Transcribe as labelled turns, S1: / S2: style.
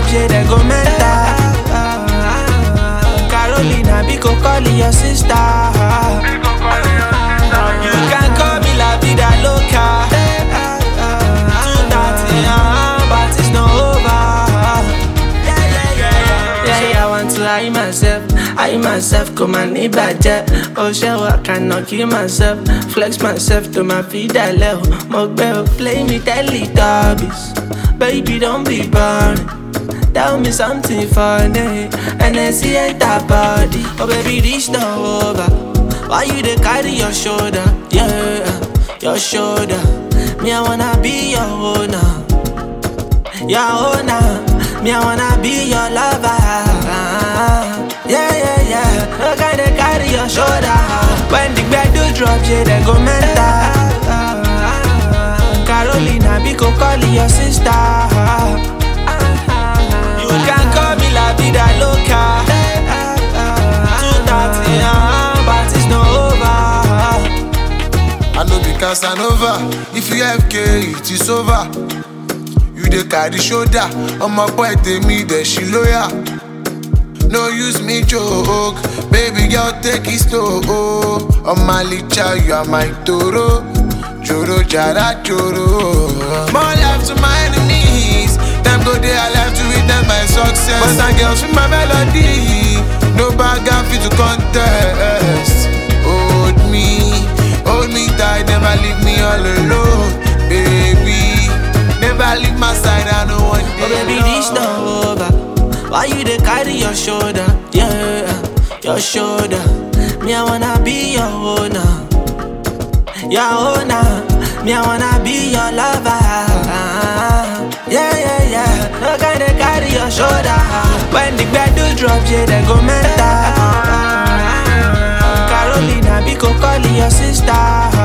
S1: yeah, they go mental. Carolina, Biko call your sister. You can call me La Vida Loca. 2:30, but it's not over. Yeah, I want to high myself, come and need budget. Oh, show I cannot kill myself. Flex myself to my feet, I level. Mobile, play me Teletubbies. Baby, don't be boring. Tell me something funny. And then see enter body. Oh, baby, this not over. Why you dey carry your shoulder? Yeah, your shoulder. Me, I wanna be your owner. Your owner. Me, I wanna be your lover. Yeah. No kind of carry your shoulder. When the bed do drop, yeah, they go mental. Carolina, Biko call your sister. You can call me La Vida Loca. 2:30, but it's not over.
S2: I know be Casanova. If you FK, it is over. You dey carry shoulder. On my boy, they me, then she loyal. No use me joke. Baby girl, take it slow. On my licha, you are my toro. Joro, jara, joro. More love to my enemies. Them go there, I love to witness my success. Boys and girls with my melody. No bag and fit to contest. Hold me tight, never leave me all alone. Baby, never leave my side, I know one day.
S1: Oh baby, this not over. Why you dey carry your shoulder? Yeah, your shoulder. Me, I wanna be your owner. Your owner. Me, I wanna be your lover. Yeah. No kind of carry your shoulder. When the bed do drop, yeah, they go mental. Carolina, Biko call your sister.